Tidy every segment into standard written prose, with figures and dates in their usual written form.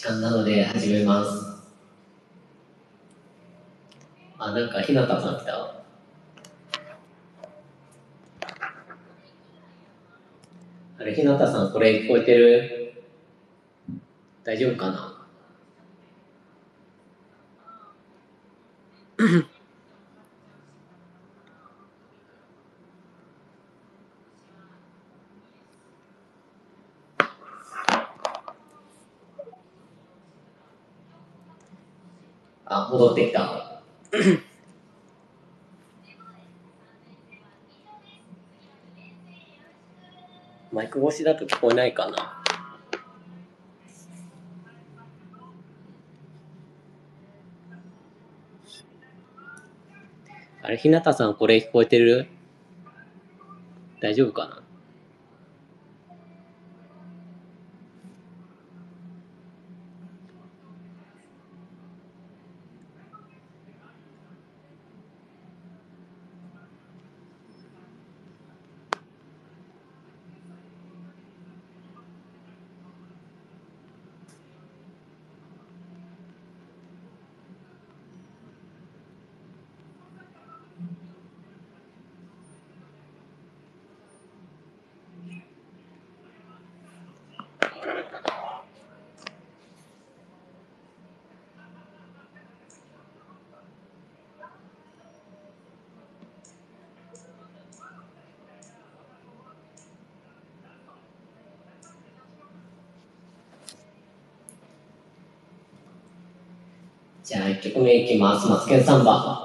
間なので始めます。なんか日向さん来た。日向さんこれ聞こえてる？大丈夫かな？戻ってきた。マイク越しだと聞こえないかな。日向さんこれ聞こえてる？大丈夫かな？じゃあ1曲目いきます。マツケンサンバ。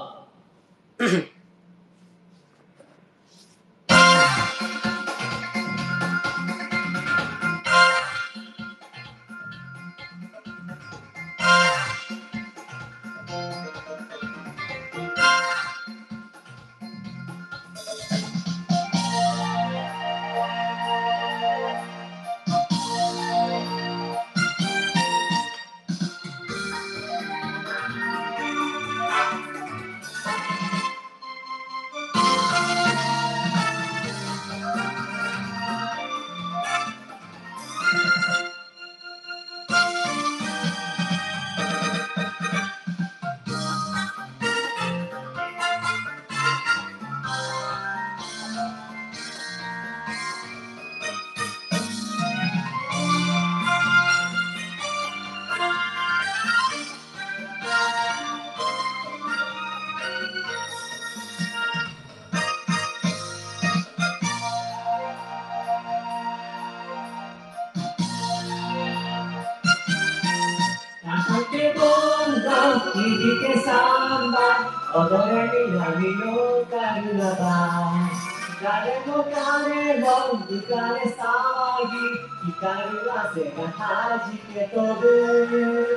響けサンバ、踊れ南のカルナバ。誰も彼も浮かれ騒ぎ、光る汗が弾け飛ぶ。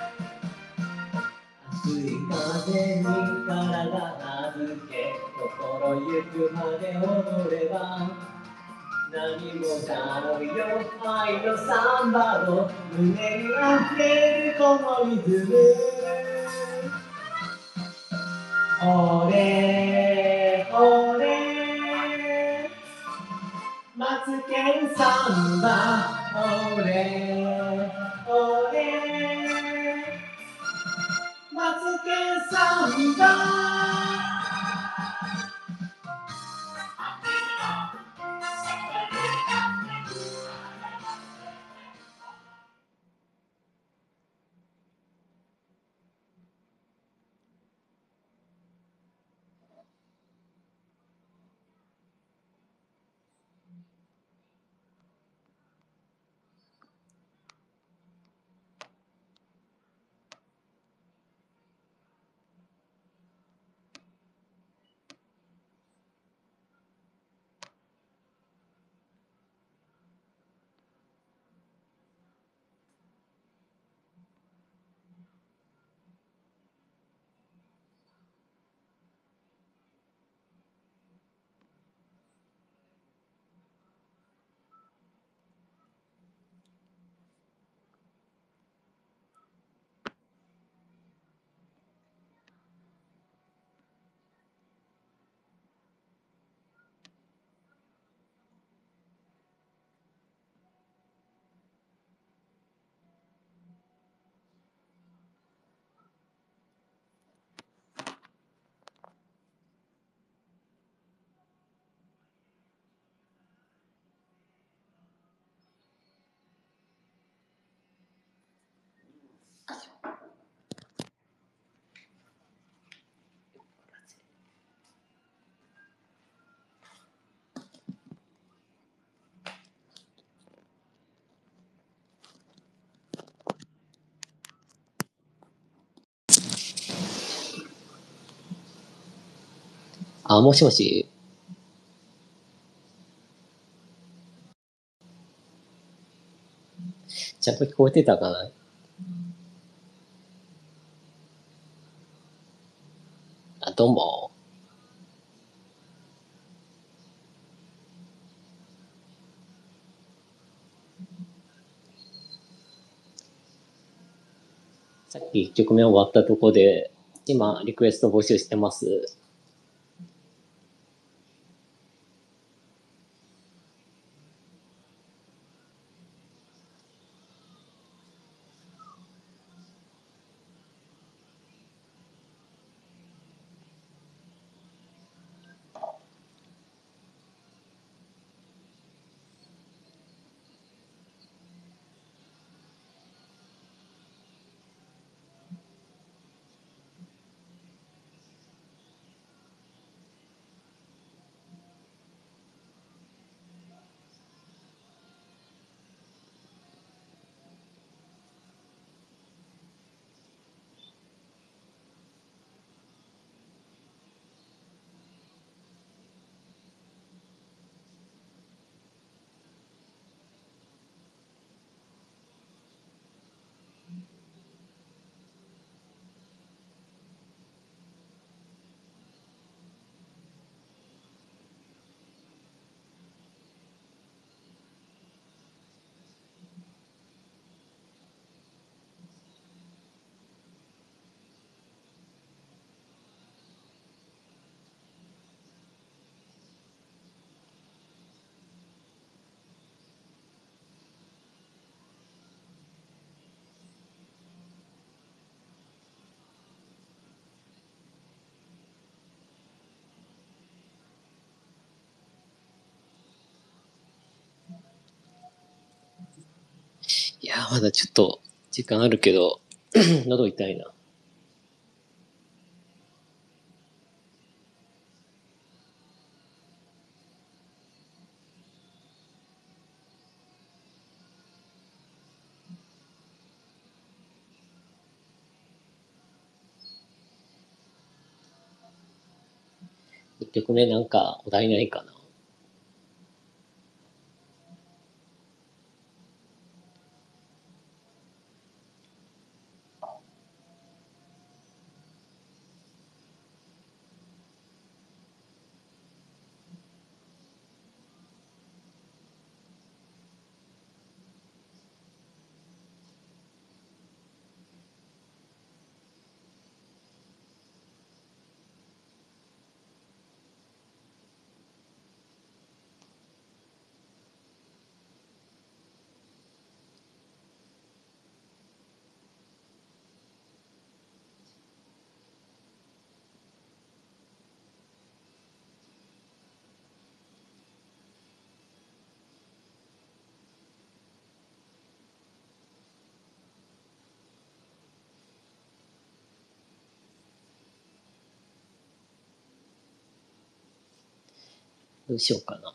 熱い風に体預け、心ゆくまで踊れば何もないよ、愛のサンバを胸に溢れるこのリズム。俺マツケンサンバ。俺マツケンサンバ。 あ、もしもし。ちゃんと聞こえてたかな。あ、どうも。さっき1曲目終わったとこで、今、リクエスト募集してます。いや、まだちょっと時間あるけど、喉痛いな。1曲目なんかお題ないかな。どうしようかな。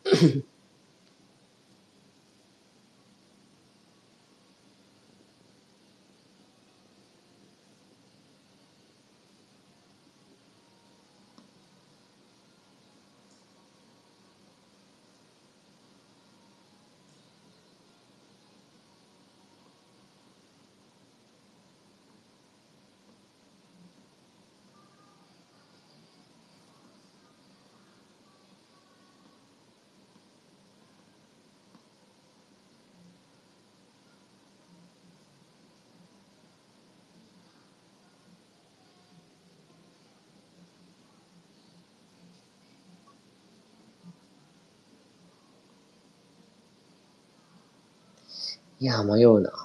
いや、迷うな。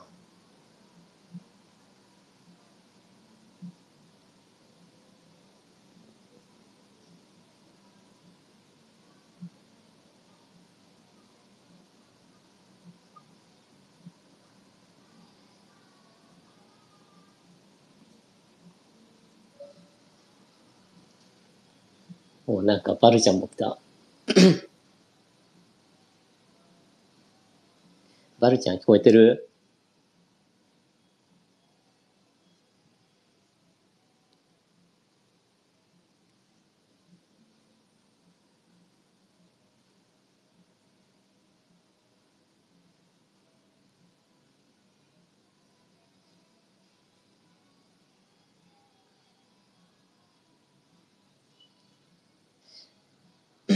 もうなんかバルちゃんも来た。バルちゃん聞こえてる？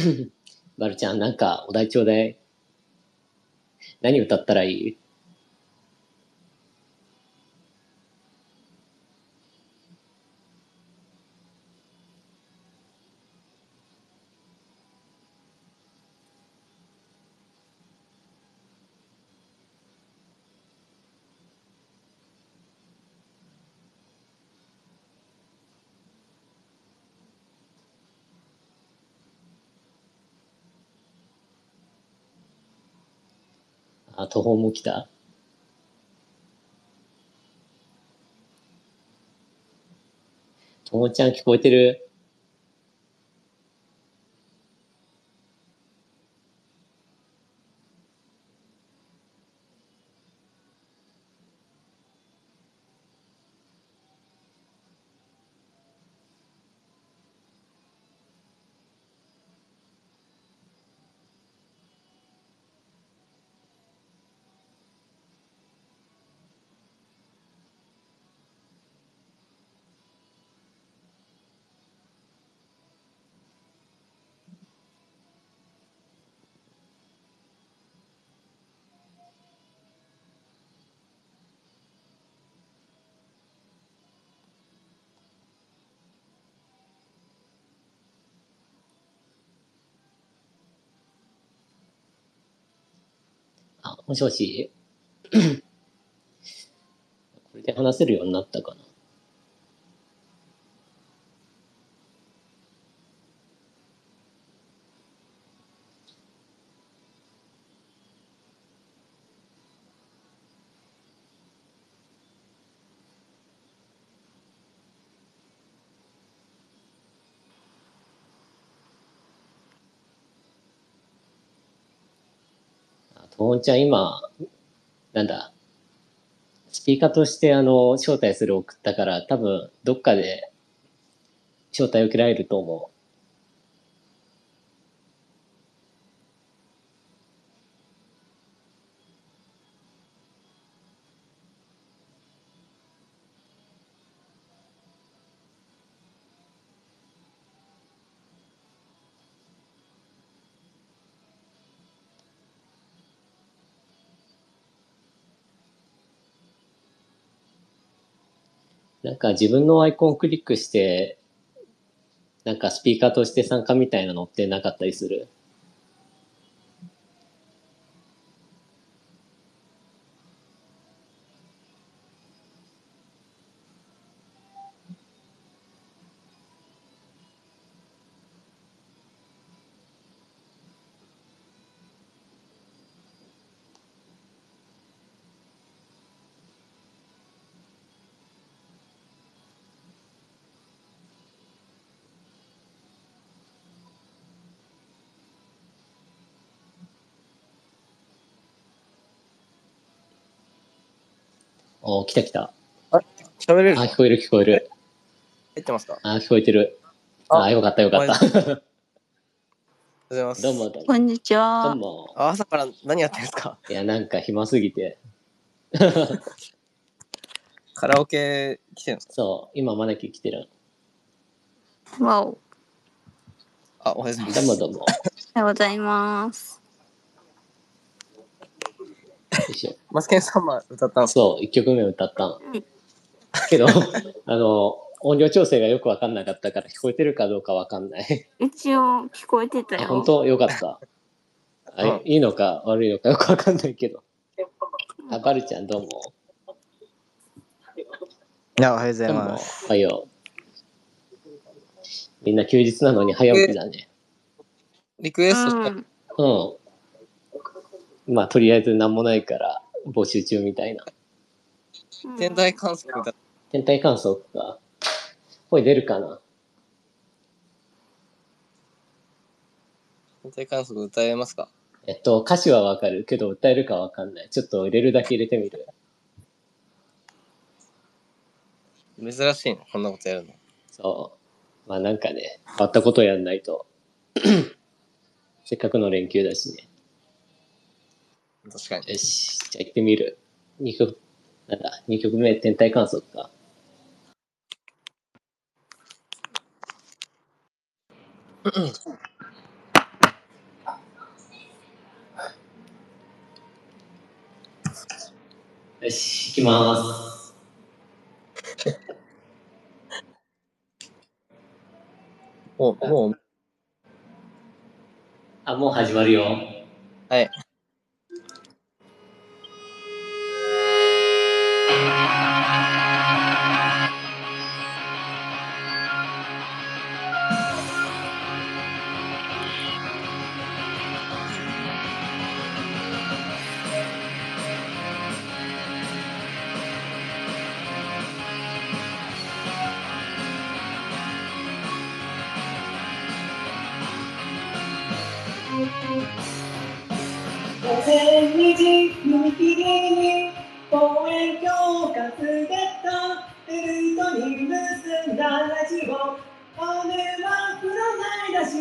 まるちゃん、なんかお題ちょうだい。何歌ったらいい？あ、途方も来た。ともちゃん聞こえてる？あ、もしもし。これで話せるようになったかな。あ、ともちゃん今、なんだ、スピーカーとして招待する送ったから、多分どっかで招待受けられると思う。なんか自分のアイコンをクリックして、なんかスピーカーとして参加みたいなのってなかったりする？お、来た来た。 あ、喋れるあ、 の？ 聞こえる聞こえる。 入ってますか？ あ、聞こえてる。あ、よかったよかった。 おはようございます。 どうもどうも。 こんにちどうは。 も。 朝から何やってんですか？ いや、なんか暇すぎて。 カラオケ来てるんですか？ そう、今招き来てる。 わお。 あ、おはようございます。 どうもどうも。 おはようございます。 よいしょ。 マツケンサンバ歌ったんですか？ そう、1曲目歌ったん。 うんけど、音量調整がよくわかんなかったから聞こえてるかどうかわかんない。 一応聞こえてたあ、 よ。 本当よかった。あ、 うんいいのか悪いのかよくわかんないけど。あ、バルちゃんどうも。 いや、おはようござども、 いうます。 おはよう。みんな休日なのに早起きだね。 リクエストした。 うん。 うん。まあ、とりあえず何もないから募集中みたいな。 天体観測歌っ天体観測か。声出るかな？ 天体観測歌えますか？ 歌詞はわかるけど歌えるかわかんない。ちょっと入れるだけ入れてみる。 珍しいの、こんなことやるの。 そう。まあなんかね、変わったことやんないと。せっかくの連休だしね。 確かに。 よし、じゃあ行ってみる。2曲、なんだ、2曲目、天体観測か。 よし、行きます。 もう、 あ、もう始まるよ。 はい。 2002時踏切に望遠鏡担げたベルトに結んだラジオ雨は降らないだし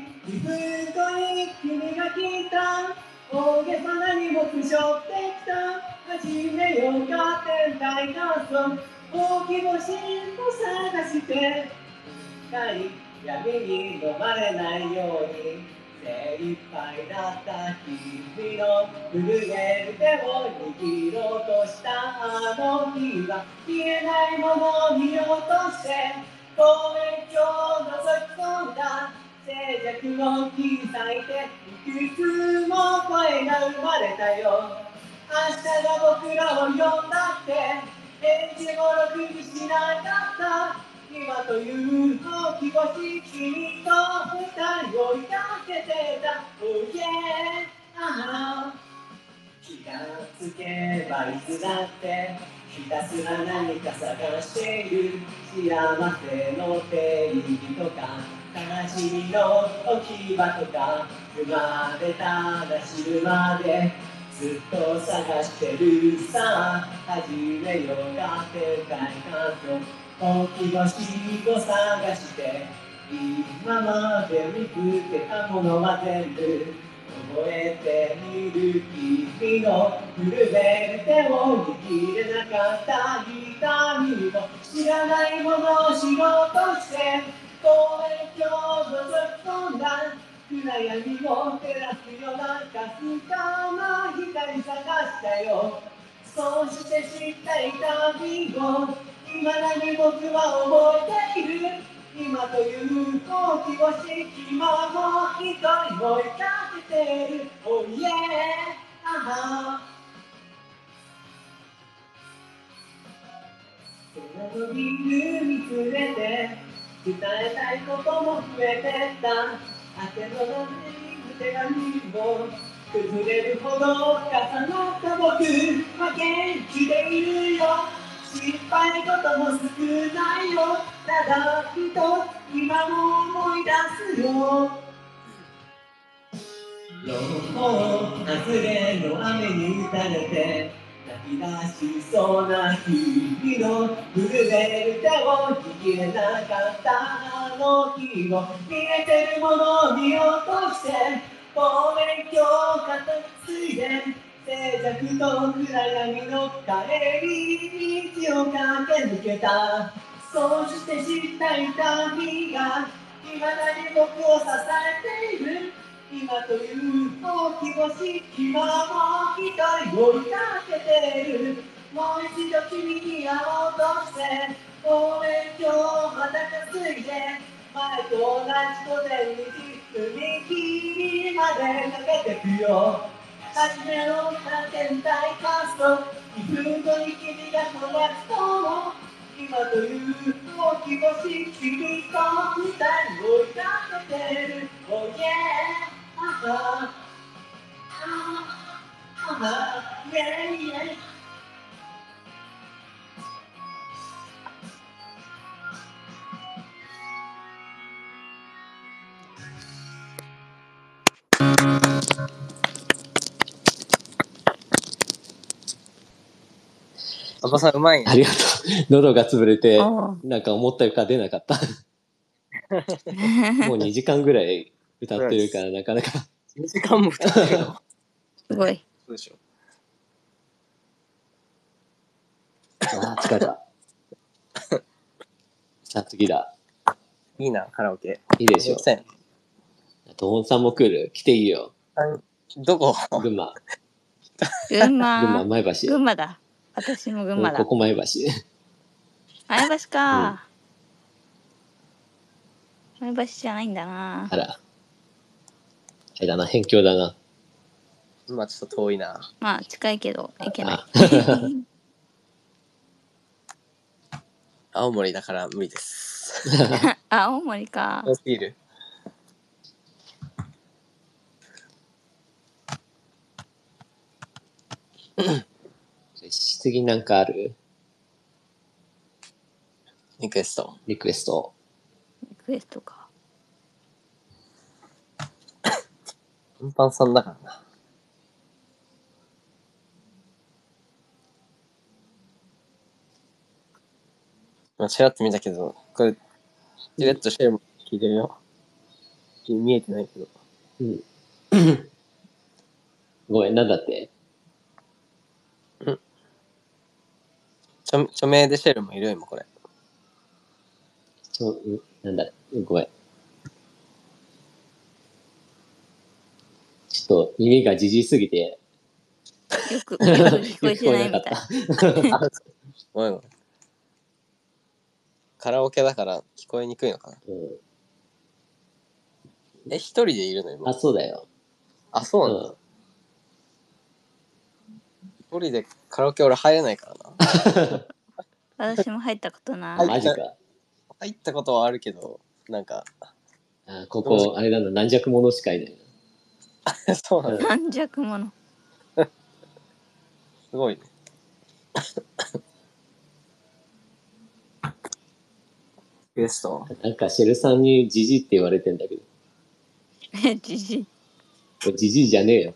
2分後に君が来た大げさな荷物背負ってきた始めようか天体観測大き星を探して光闇に飲まれないように精一杯だった君の震える手を握ろうとしたあの日は消えないものを見ようとして望遠鏡を覗き込んだ静寂の切り裂いていくつも声が生まれたよ明日が僕らを呼んだって返事もろくにしなかった今という大き星君と二人追いかけてた Oh yeah ああ気がつけばいつだってひたすら何か探している幸せの定義とか悲しみの置き場とか生まれたら死ぬまでずっと探してるさ始めようか天体観測大き星を探して今まで見つけたものは全部覚えてみる君の震える手を握れなかった痛みも知らないものを知ろうとして望遠鏡を覗き込んだ暗闇を照らすようなかすかな光探したよそして知っていた日を未だに僕は覚えている今という大き星今も一人追いかけてる Oh yeah ああそのビル見つめて伝えたいことも増えてった宛のない手紙も崩れるほど重なった僕は元気でいるよ失敗ことも少ないよただ一つ今も思い出すよ外れの雨に打たれて泣き出しそうな日々の震える手を握れなかったあの日を見えてるものを見ようとして望遠鏡を片付いで静寂と暗闇の帰り道を駆け抜けたそして知った痛みが未だに僕を支えている今という大き星今も一人追いかけてるもう一度君に会おうとして望遠鏡をまた担いで前と同じ午前に踏切までかけてくよ初めの天体観測2分後に君が来なくとも今という大き星君と二人追いかけてる Oh yeah yeah, yeah. 馬場さんうまいね。 ありがとう。喉が潰れておうなんか思ったよりか出なかった。もう2時間ぐらい歌ってるからなかなか。 2時間も歌ってるの。 すごい。 そうでしょ。 あー疲れた。さあ次だ。 いいな、カラオケ。 いいでしょ。 そうやねトーンさんも来る。来ていいよ。 どこ群馬。 群馬。 群馬前橋。 群馬だ。 私も群馬だこ。こ前橋。 前橋か。前橋じゃないんだなあ。ら。あれだな、辺境だな。 まあちょっと遠いな。 まあ近いけど行けない。 青森だから無理です。 青森か。 遠すぎる。 次なんかある？ リクエスト。 リクエスト。 リクエストか。 パンパンさんだからな。まあ、ちらっと見たけど、これ、しれっとシェルも聞いてるよ。見えてないけど。 うん。ごめん、なんだって？ 著名でシェルもいるよ、今これ。 なんだ、ごめん。ちょっと耳がじじいすぎて。 よく聞こえてないみたい。 ごめんごめん。カラオケだから聞こえにくいのかな。一人でいるの今。 あ、そうだよ。 あ、そうなんだ。一人でカラオケ俺入れないからな。 私も入ったことない。 マジか。 入ったことはあるけど、なんか。 ここ、あれなんだ、軟弱者しかいないな。そうなんだ。 軟弱者。 すごいね。リクエスト。 なんかシェルさんにジジイって言われてんだけど。 じじい。 これジジイじゃねえよ。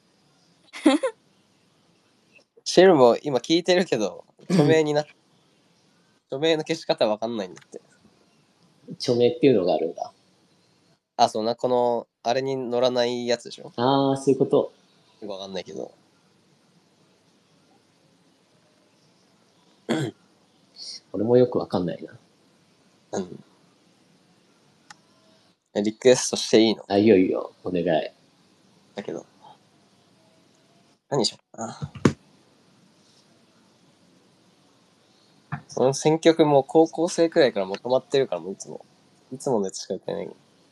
シェルも今聞いてるけど、著名になって、著名の消し方わかんないんだって。 著名っていうのがあるんだ。 あ、そうな、この、あれに乗らないやつでしょ。 ああ、そういうこと。 よくわかんないけど。 俺もよくわかんないな。 うん。リクエストしていいの？ あ、いいよいいよ、お願い。 だけど。何しようかな。その選曲も高校生くらいからもう止まってるから、もういつものやつしか歌えない。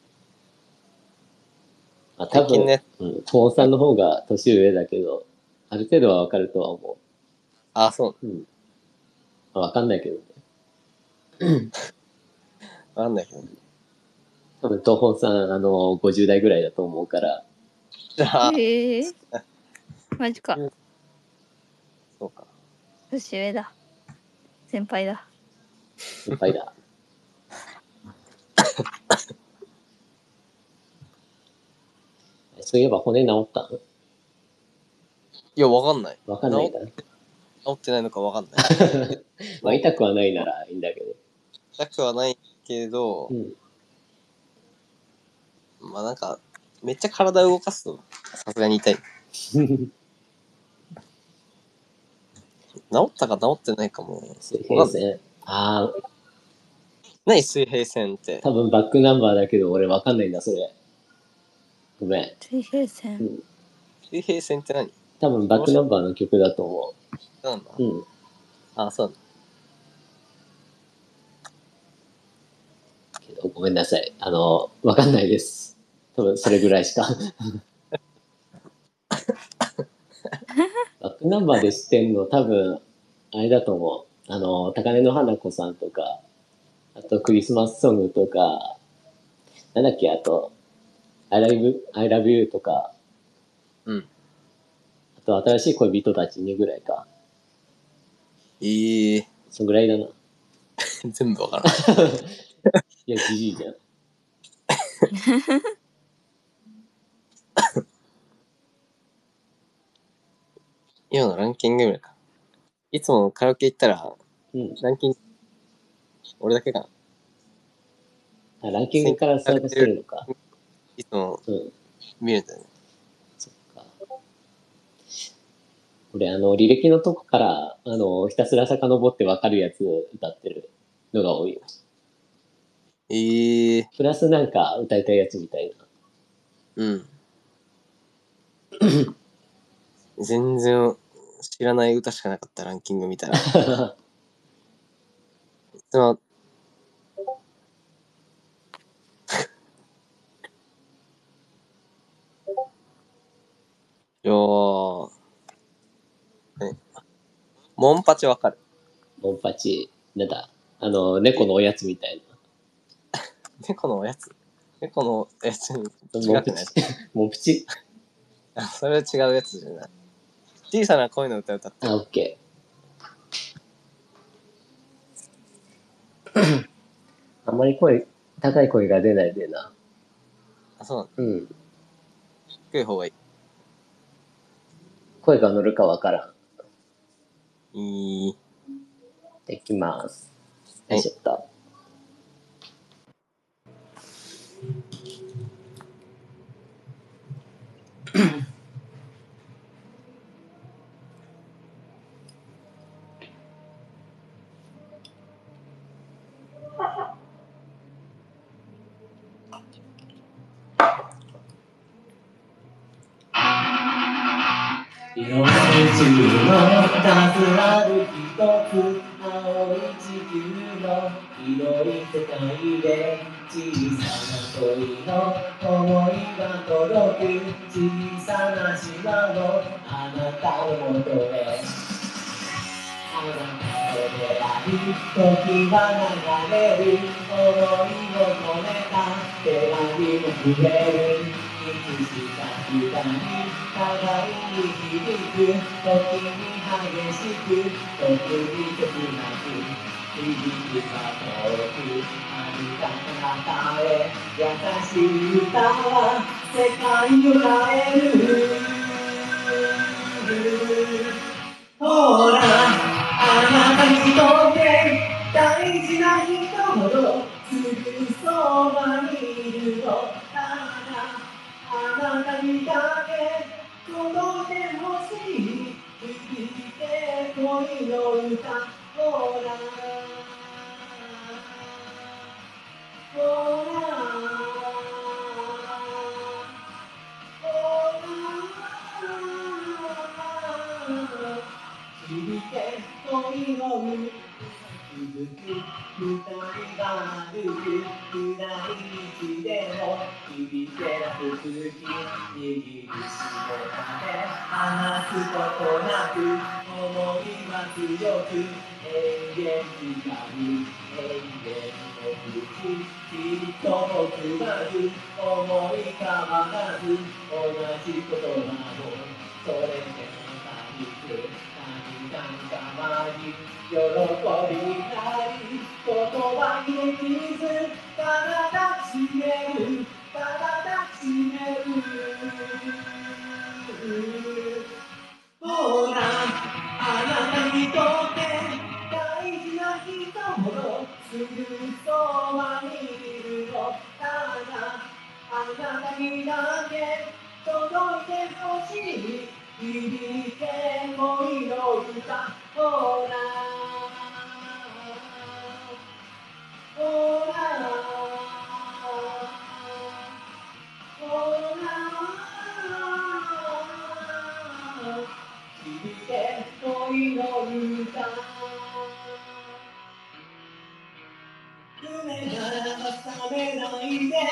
多分ね、 トーンさんの方が年上だけど、ある程度はわかるとは思う。 あ、そう。 わかんないけどね。 わかんないけど。 多分東本さん、50代ぐらいだと思うから。 じゃあ。 マジか。 そうか。 年上だ。先輩だ。 先輩だ。そういえば骨治ったの？ いや、わかんない。 わかんないな。 治ってないのかわかんない。 まあ、痛くはないならいいんだけど。 痛くはないけど、まあなんか、めっちゃ体動かすと、さすがに痛い。治ったか治ってないかも。 水平線。 何水平線って。 多分バックナンバーだけど俺わかんないんだ、それ。ごめん。 水平線。 水平線って何？ 多分バックナンバーの曲だと思う。 そうなんだ。あ、そうなんだ。 けどごめんなさい。わかんないです。多分それぐらいしか。バックナンバーで知ってんの多分、あれだと思う。高根の花子さんとか、あとクリスマスソングとか、なんだっけ、あと、I love you とか、あと新しい恋人たちにぐらいか。そんぐらいだな。 全部わからん。 いや、じじいじゃん。 今のランキングぐらいか。いつもカラオケ行ったら、ランキング、俺だけかな。 ランキングからスタートするのか。 いつも見るんだよね。 そっか。俺、履歴のとこから、ひたすら遡ってわかるやつ歌ってるのが多いよ。プラスなんか歌いたいやつみたいな。 全然知らない歌しかなかったランキング見たら。そのモンパチわかる？ モンパチ、なんだ、猫のおやつみたいな。 猫のおやつに違くない？ モンプチ。 あ、それは違うやつじゃない。小さな恋の歌歌ってる。 あ、オッケー。あんまり高い声が出ないでな。 あ、そうなの？ うん。 低い方がい声が乗るかわからん。 い。いきます。 はいよいしょっと。 日本中の数ある一つ青い地球の広い世界で小さな恋の想いが届く小さな島のあなたのもとへあなたと出会い時は流れる想いを込めた手紙も触れるいつしか二人互いに響く時に激しく時に切なく響きが遠くあるかなたへ優しい歌は世界を変えるほらあなたにとって大事な人ほどすぐそばにいるのあなたにだけ届けてほしい響いて恋の歌ほらほら響け恋の歌続く二人が歩く暗い道でも響けなく続き握りしめて離すことなく思いは強く永遠光る永遠の口きっと僕はず思い変わらず同じ言葉をそれでも何かわり喜びなり言葉にできず体ちめる体ちめるほらあなたにとって大事な人ほどすぐそばにいるのただあなたにだけ届いてほしい響け恋の歌ほらほらほら響け恋の歌夢ならば覚めないで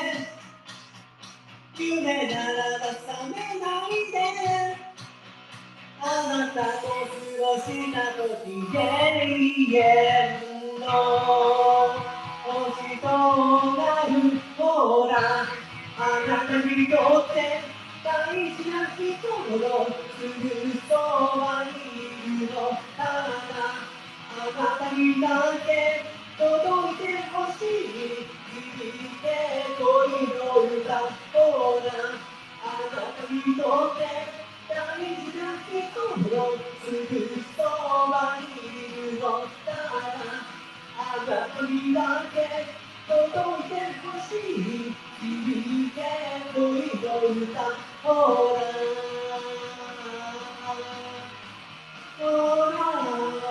夢ならば覚めないであなたと過ごした時永遠の星となるほらあなたにとって大事な人ほどすぐそばにいるのただあなたにだけ届いてほしい響け恋の歌ほらあなたにとって大事な人ほどすぐそばにいるのだあなたにだけ届いてほしい響け恋の歌ほらほら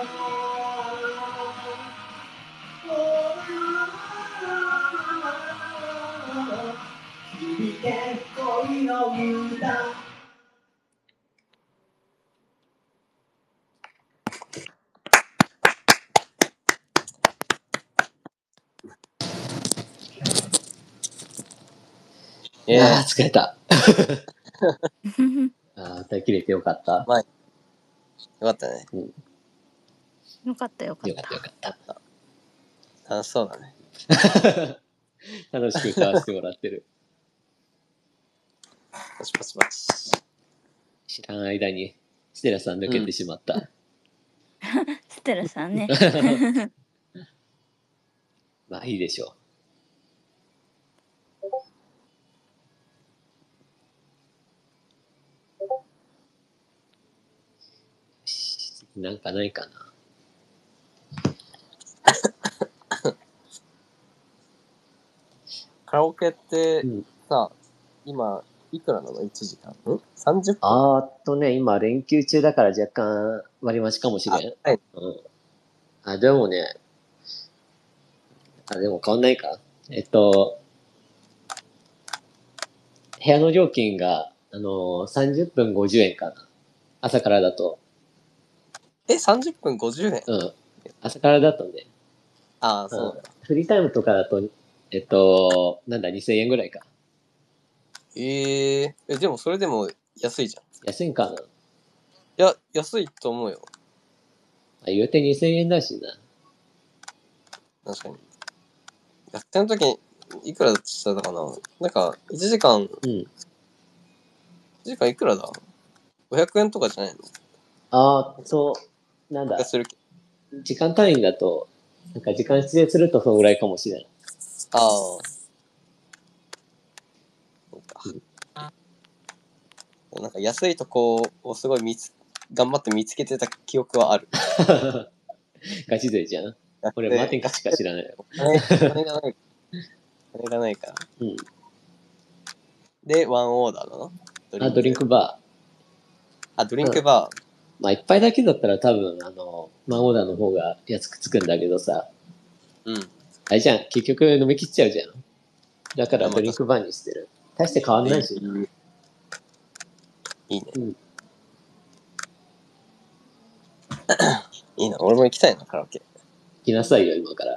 響け恋の歌ああ、疲れた。ああ、歌い切れてよかった。 まあ、よかったね。 よかったよかっよかったよた。 かった。 楽しそうだね。 楽しく歌わせてもらってる。 パチパチパチ。 知らん間に、ステラさん抜けてしまった。 ステラさんね。 まあいいでしょう。なんかないかな。 カラオケってうん、 さ、今、いくらなの ?1 時間。30分。 今連休中だから若干割増しかもしれん。 はい。 でもね、でも変わんないか。部屋の料金が、30分50円かな。朝からだと。 30分50円。 朝からだとね。 ああ、そうだ。 フリータイムとかだと、2000円ぐらいか。 でもそれでも安いじゃん。 安いんかな。 いや、安いと思うよ。 言うて2000円だしな。 確かに。学生の時いくらしたかな。なんか、1時間、1時間いくらだ ?500 円とかじゃないのなんだ気が、するけ時間単位だと、なんか時間指定するとそのぐらいかもしれない。 ど。ああ。そうか。なんか安いとこをすごい頑張って見つけてた記憶はある。 ガチ勢じゃん。俺、マーテンカしか知らないよ。 金がない。金がないから。で、ワンオーダーだな。 ドリンクバー。ドリンクバー。 まあ、一杯だけだったら多分、ワンオーダーの方が安くつくんだけどさ。あれじゃん、結局飲み切っちゃうじゃん。だからドリンクバーにしてる。大して変わんないし。 いいね。いいな、俺も行きたいな、カラオケ。 行きなさいよ、今から。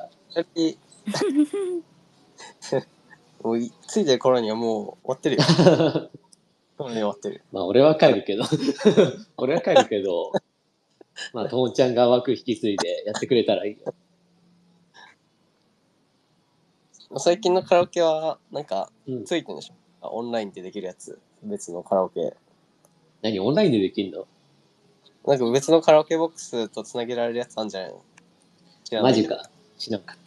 もうついてる頃にはもう終わってるよ。終わってる。 まあ、俺は帰るけど、まあ、ともちゃんが枠引き継いでやってくれたらいいよ。 最近のカラオケは、なんか、ついてるんでしょ、オンラインでできるやつ。別のカラオケ。 何、オンラインでできんの？ なんか別のカラオケボックスとつなげられるやつあるんじゃないの？ マジか。知らんかった。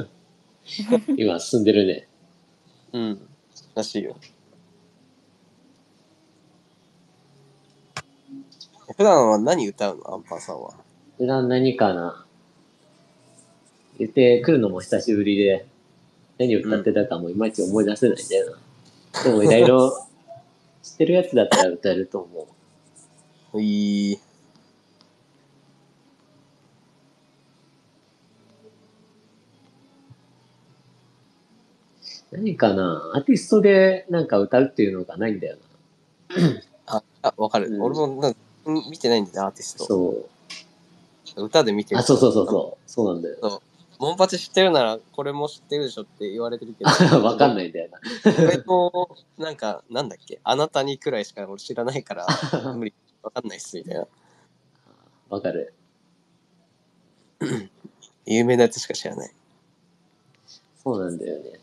今進んでるね。 らしいよ。普段は何歌うの？アンパンさんは。 普段何かな。言ってくるのも久しぶりで、何を歌ってたかもいまいち思い出せないんだよな。でもいろいろ知ってるやつだったら歌えると思う。何かな、アーティストでなんか歌うっていうのがないんだよな。わかる。俺も見てないんだよ、アーティスト。 そう。 歌で見てる。 そうなんだよ。 そう。モンパチ知ってるならこれも知ってるでしょって言われてるけど。 わかんないんだよな。 これと、なんか、なんだっけ、あなたにくらいしか俺知らないから、無理、わかんないっす、みたいな。 わかる。 有名なやつしか知らない。 そうなんだよね。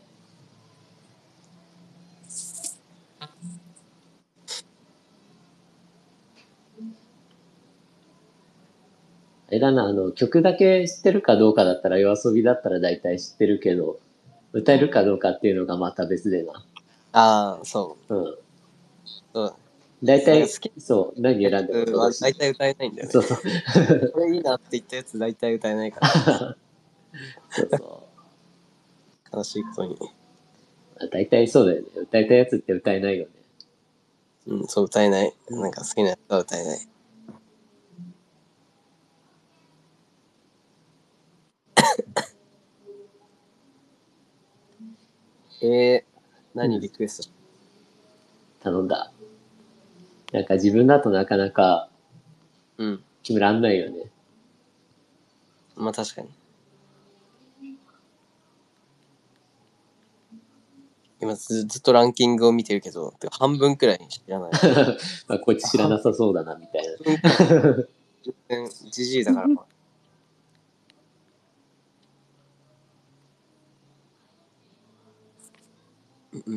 あれだな、曲だけ知ってるかどうかだったら、夜遊びだったら大体知ってるけど、歌えるかどうかっていうのがまた別でな。 そう。 そう。大体、そう、何選んでも大体歌えないんだよね。 そう。 これいいなって言ったやつ大体歌えないから。悲しいことに。 大体そうだよね。歌えたやつって歌えないよね。 そう、歌えない。なんか好きなやつは歌えない。何リクエストした？ 頼んだ。なんか自分だとなかなか決めらんないよね。 まあ確かに。 今ずっとランキングを見てるけど、てか半分くらい知らない。 まあ、こいつ知らなさそうだな、みたいな。 全然じじいだから。うん。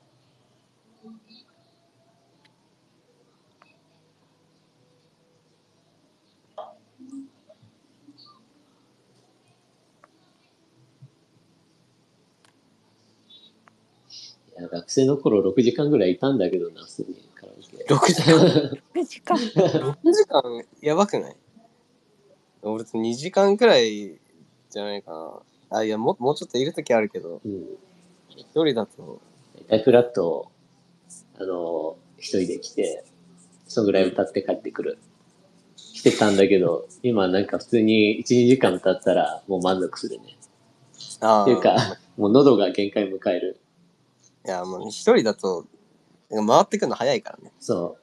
いや学生の頃6時間ぐらいいたんだけどな、普通にカラオケ。 6時間 9時間。 6時間やばくない？俺2時間くらいじゃないかな。あ、いや、もうちょっといるときあるけど、 うん。 一人だと、 大体フラット、一人で来て、そのぐらい歌って帰ってくる。してたんだけど、今なんか普通に1、2時間歌ったらもう満足するね。っていうか、もう喉が限界迎える。 いや、もう一人だと、回ってくるの早いからね。 そ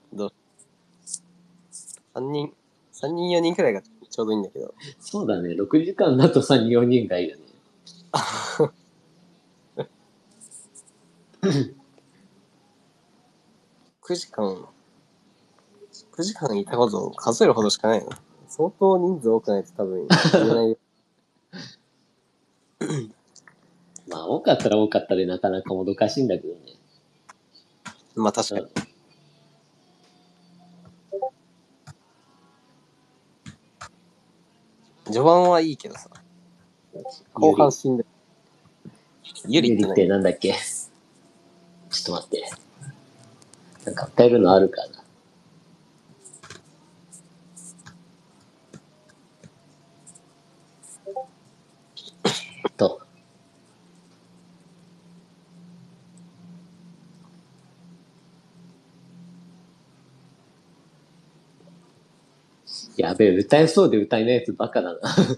3人、4人くらいがちょうどいいんだけど。 う。そうだね。6時間だと3、4人がいいよね。 9時間、9時間いたことを数えるほどしかないの。相当人数多くないと多分言えないよ。 まあ、多かったら多かったでなかなかもどかしいんだけどね。 まあ確かに。序盤はいいけどさ。後半死んでる。ゆりってってなんだっけ？ちょっと待って。なんか歌えるのあるかな。やべえ、歌えそうで歌えないやつバカだな。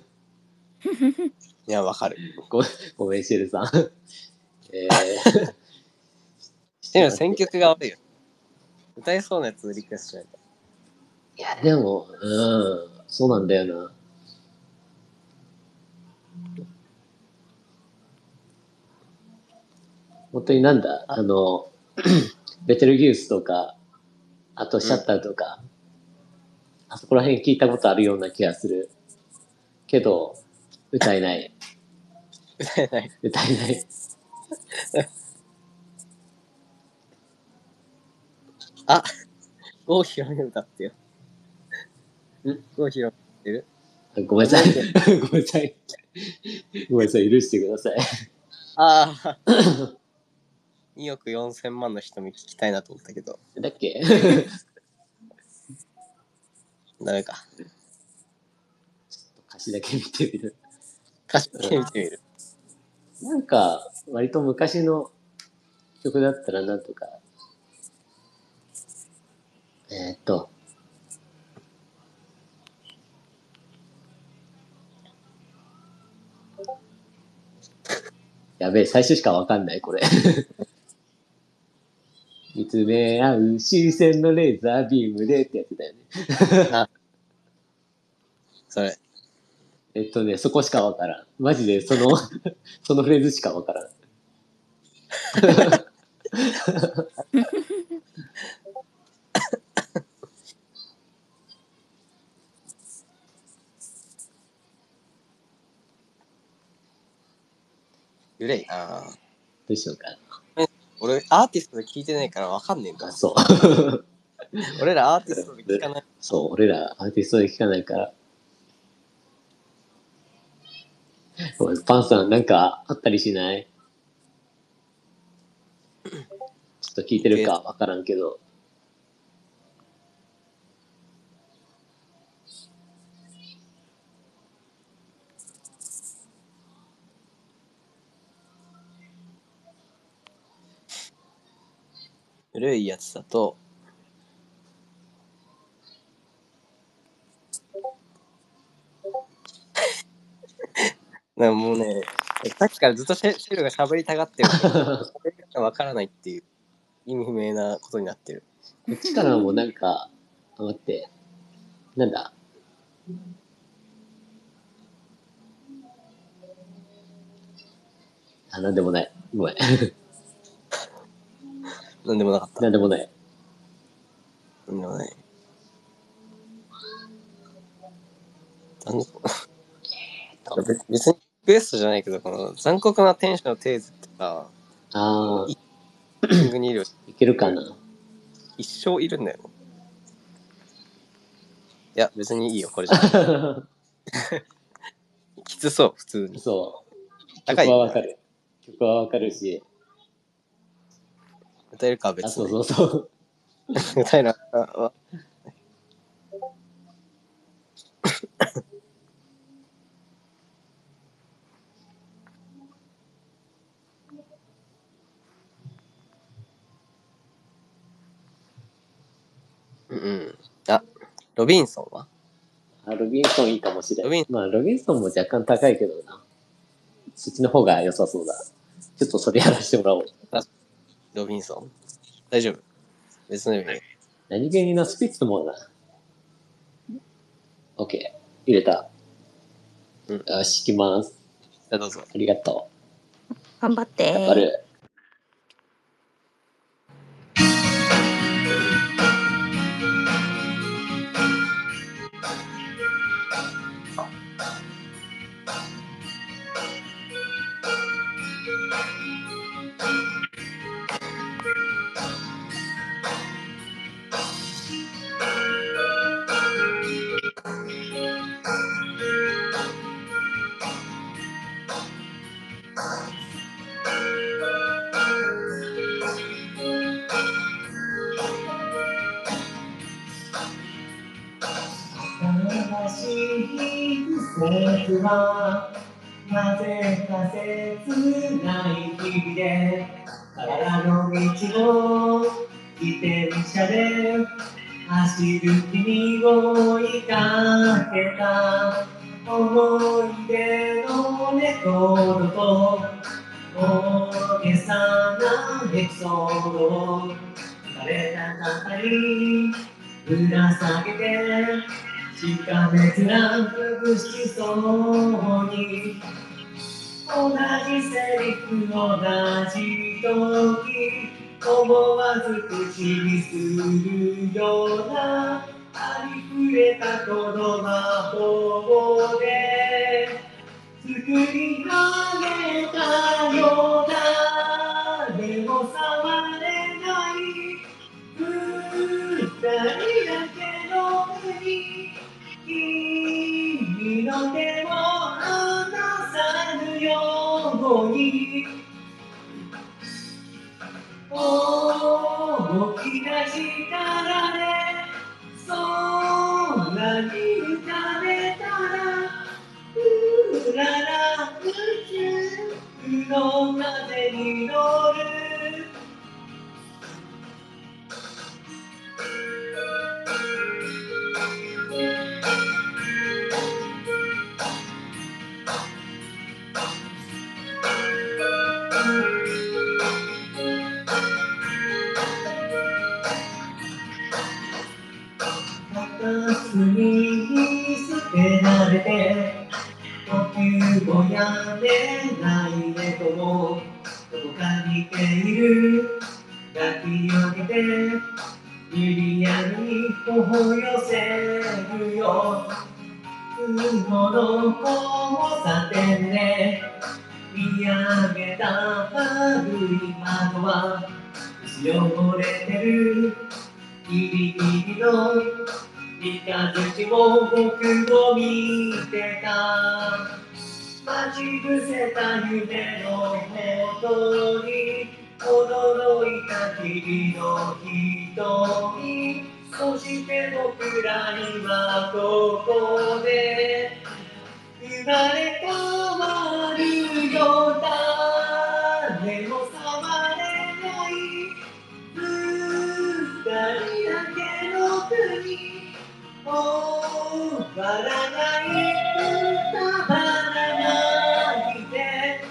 いや、わかる。 ごめん、シェルさん。 でも選曲が悪いよ。歌えそうなやつリクエストしないと。 いや、でも、そうなんだよな。本当になんだ、ベテルギウスとか、あとシャッターとか、あそこら辺聞いたことあるような気がする。けど、歌えない。 歌えない。 歌えない。 あ、郷ひろみ歌ってよ。郷ひろみってる？ ごめんなさい。ごめんなさい。ごめんなさい。許してください。 ああ。2億4000万の瞳聞きたいなと思ったけど。 だっけ？ ダメか。 ちょっと歌詞だけ見てみる。 歌詞だけ見てみる。 なんか、割と昔の曲だったらなんとか。やべえ、最初しかわかんない、これ。見つめ合う視線のレーザービームでってやつだよね。 あ、それ。 そこしかわからん。マジでそのフレーズしかわからん。 ゆれいな。 どうしようかな。俺、アーティストで聞いてないからわかんねえんだ。 そう。 俺らアーティストで聞かない。 そう、俺らアーティストで聞かないから。パンさん、なんかあったりしない？ちょっと聞いてるかわからんけど。 古いやつだと、なんかもうね、さっきからずっとシェルが喋りたがってるけど、喋り方わからないっていう意味不明なことになってる。 こっちからもなんか、待って、なんだ。なんでもない。ごめん。 なんでもなかった。 なんでもない。 なんでもない。別にリクエストじゃないけど、この残酷な天使のテーズってさ、 ああ、 キングにいるよ。 いけるかな。 一生いるんだよ。いや、別にいいよ、これじゃない。きつそう、普通に。 そう。 高いよね曲はわかる。曲はわかるし。 歌えるか、別あ、 に。 そうそうそう。 歌えな。あうんうん。あ、ロビンソンはロビンソンいいかもしれん。 ロビンまあ、ロビンソンも若干高いけどな。そっちの方が良さそうだ。ちょっとそれやらせてもらおう。 ロビンソン大丈夫別の意味。 何気にな、スピッツもな。OK。入れた。 うん。 よし、行きます。 じゃあどうぞ。 ありがと頑張っう。頑張て。 る。 悲しい季節はなぜか切ない日々で空の道を自転車で走る君を追いかけた思い出のレコードと大げさなエピソードを枯れた方にぶら下げてしかめ面しそうに同じセリフ同じ時思わず口にするようなありふれた言葉法で作り上げたようだでも触れない二人だけの国君の手を離さぬように大きな力で空に浮かべたらうらら宇宙の風に乗る片隅に捨てられて呼吸をやめない猫もどこかにいている抱き上げてゆりやに頬寄せるよ雲の交差点で見上げた丸い窓は薄汚れてるギリギリの三日月を僕を見てた待ち伏せた夢のことに驚いた君の瞳そして僕らにはここで生まれ変わるよ誰も触れない二人だけの国終わらない歌わらないで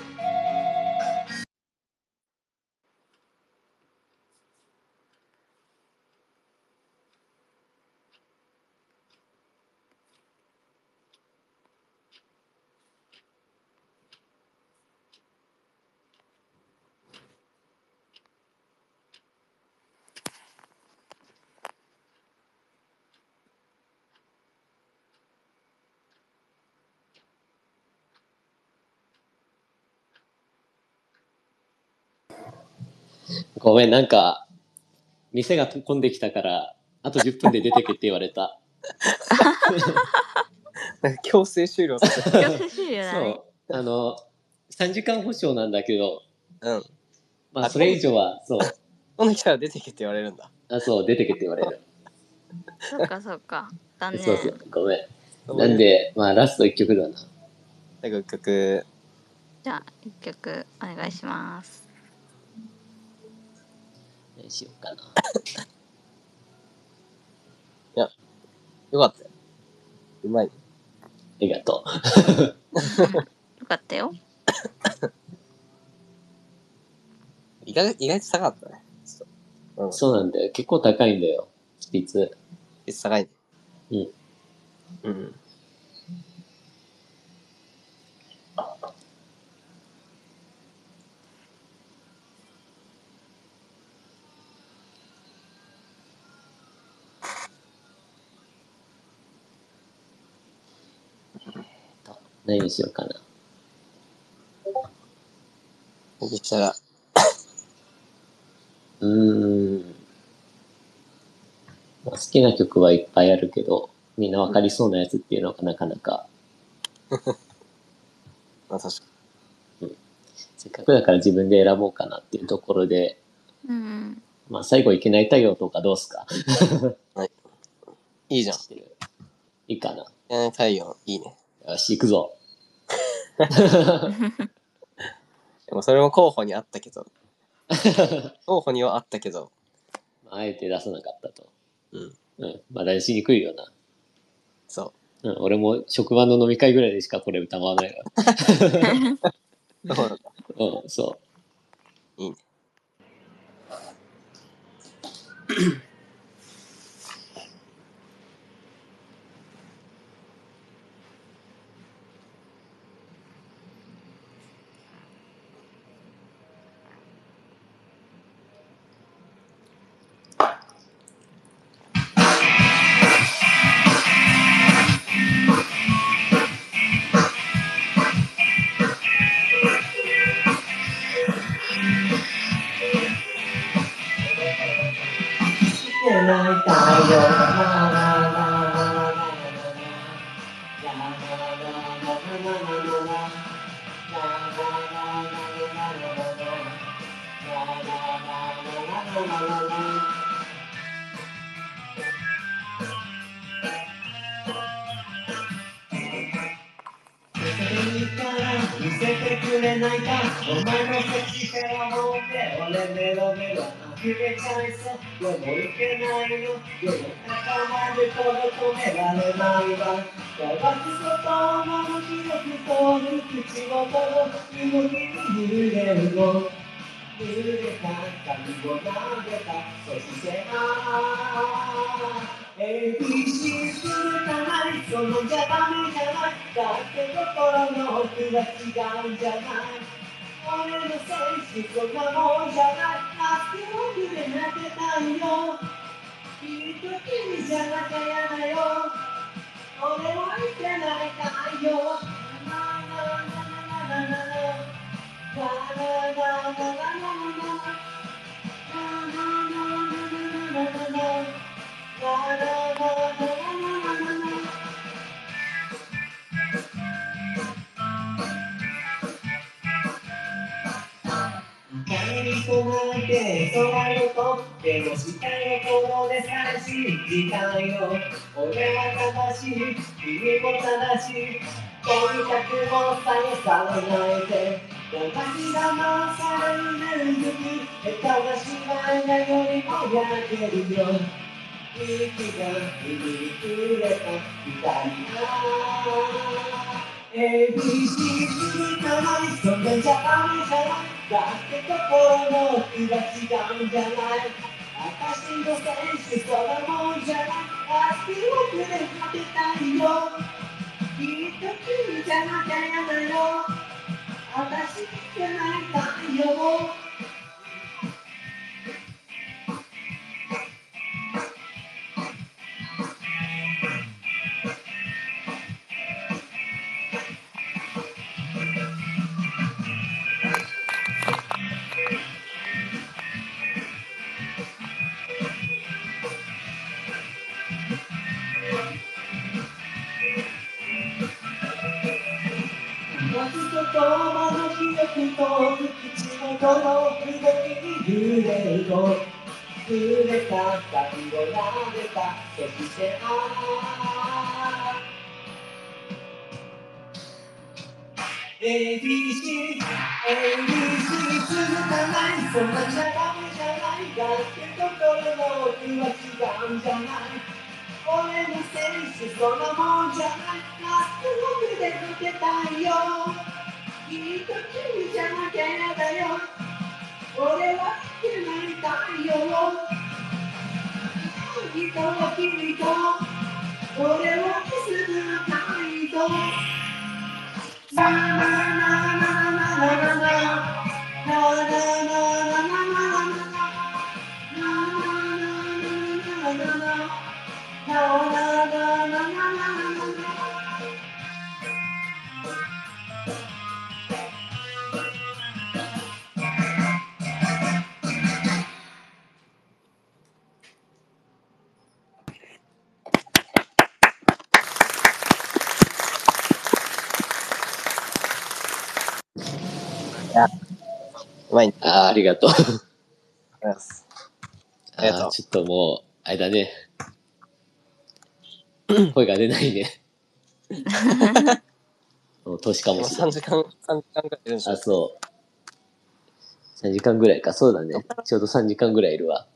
ごめん、なんか、店が混んできたから、あと10分で出てけって言われた。 なんか強制終了させて。 強制終了だね。 そう。3時間保証なんだけど、 うん。 まあ、それ以上は、そう。 この来たら出てけって言われるんだ。 そう、出てけって言われる。 そっかそっか。残念。 そうそう、ごめん。なんで、まあ、ラスト1曲だな。 最後一曲。 じゃあ一曲お願いします。 何しようかな。 よかったよ。うまい。 ありがとよかったよ。 意外と高かったね。 う。そうなんだよ。結構高いんだよ。スピッツ。 高いね。 うん。 うん。 何にしようかな。 そしたら、 まあ、好きな曲はいっぱいあるけど、みんなわかりそうなやつっていうのがなかなか、 まあ確かせっかくだから自分で選ぼうかなっていうところで、 うん。 まあ最後いけない太陽とかどうすか？ に。いいじゃん。 いいかな。 太陽、いいね。 よし、行くぞ。 でもそれも候補にあったけど。候補にはあったけど。 あえて出さなかったと。 うん。 まあ出しにくいよな。 そ俺も職場の飲み会ぐらいでしかこれ歌わないわ。 う。そうなんだ。 そいいね。 ない太陽見せてくれないかお前のセクシーフェラモンで俺メロメロ溢れちゃいそうでもいけないの夜中までこれ止められないわ乾くことの記憶とる口元の動きに揺れるの濡れた髪を投げたそしてABC するかないそのじゃダメじゃないだって心の奥が違うんじゃない俺の選手そんなもんじゃない助けをくれなきゃないよきっと君じゃなきゃやだよ俺はいけない太陽ななななななな光となって空よとでも下の頃でさ信じたよ俺は正しい君も正しいとにかくもうさえさらないで流し騙される連続下手な芝居がよりも焼けるよ息が響にくれた光が ABC するかないそれじゃダメじゃないだって心の奥が違うんじゃない私の選手そんなもんじゃない足をくれ果てたいよきっと君じゃなきゃやだよ私じゃない太陽この動きに揺れると触れた髪を撫でたそしてABC 続かないそんな眺めじゃないだって心の奥は違うんじゃない俺の選手そんなもんじゃないまっすぐで抜けたいよきっと君じゃなきゃやだよ俺は好きになりたいよ人は君と俺はキスの態度なななななななうまいね。 ありがとう。 ありがとうございます。ありがとう。 ちょっともう、あれだね。声が出ないね。もう年かもしれない。 3時間ぐらいいるんでしょ。 そう。3時間ぐらいか。そうだね。ちょうど3時間ぐらいいるわ。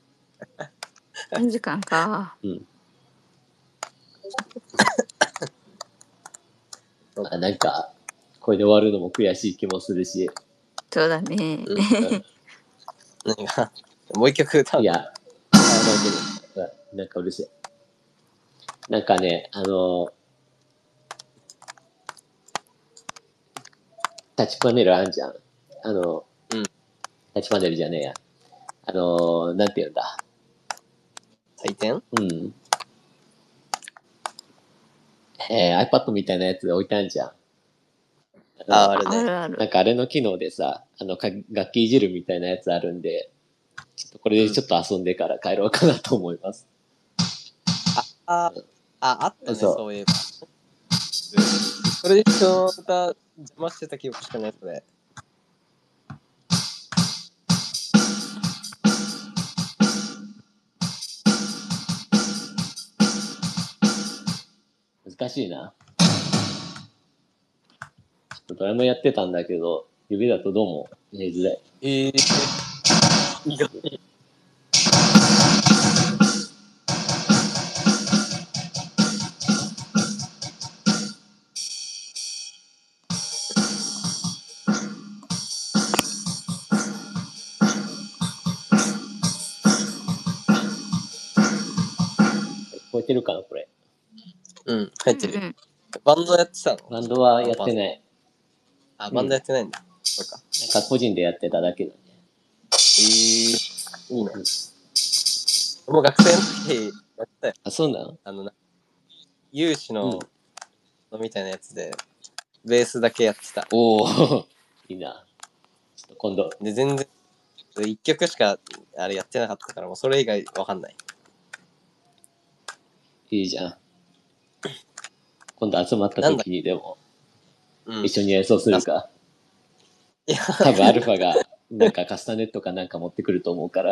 3時間か。 うん。なんか、これで終わるのも悔しい気もするし。 そうだね。 何がもう一曲歌うの？ いや、なんかうるせえ。なんかね、タッチパネルあんじゃん。タッチパネルじゃねえや。なんて言うんだ。 採点？ うん。iPad みたいなやつ置いてあるじゃん。 あるね。 あるある。 なんかあれの機能でさ、楽器いじるみたいなやつあるんで、ちょっとこれでちょっと遊んでから帰ろうかなと思います。 あったね、 そうそういえば。それで人の歌邪魔してた記憶しかないそれ。 難しいな。ちょっとドラムやってたんだけど、指だとどうも入れづらい。 意外に。 聞こえてるかなこれ。 うん、入ってる。 うんうん。 バンドやってたの？ バンドはやってない。 あ、バンドやってないんだ。そうか。 なんか個人でやってただけだね。 いいね。もう学生の時やってたよ。 あ、そうなの？ 有志のみたいなやつで、ベースだけやってた。 おおいいな。ちょっと今度。 で、全然、一曲しかあれやってなかったから、もうそれ以外わかんない。 いいじゃん。今度集まった時にでも、一緒に演奏するか。 いや、 多分アルファが、なんかカスタネットかなんか持ってくると思うから。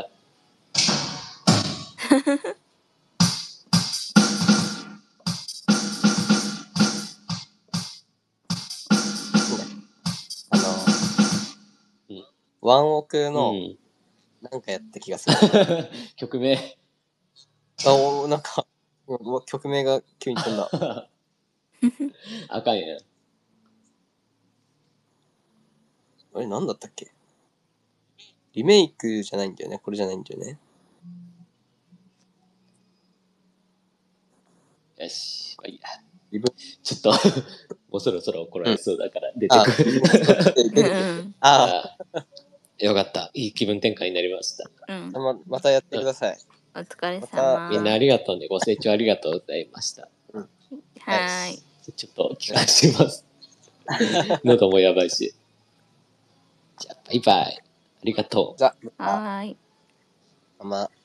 ワンオクの、なんかやった気がする。 曲名。 なんか、曲名が急に飛んだ。 あかんやん。 あれ、なんだったっけ？リメイクじゃないんだよね。これじゃないんだよね。 よし、まあいいや。 リブちょっと、もうそろそろ怒られそうだから出てくる。よかった。いい気分転換になりました。 またやってください。 お疲れ様。 みんなありがとうね。ご清聴ありがとうございました。 はい。 ちょっと気がします。喉もやばいし。じゃあ、バイバイ。ありがとう。 じゃあ、はい。 まあ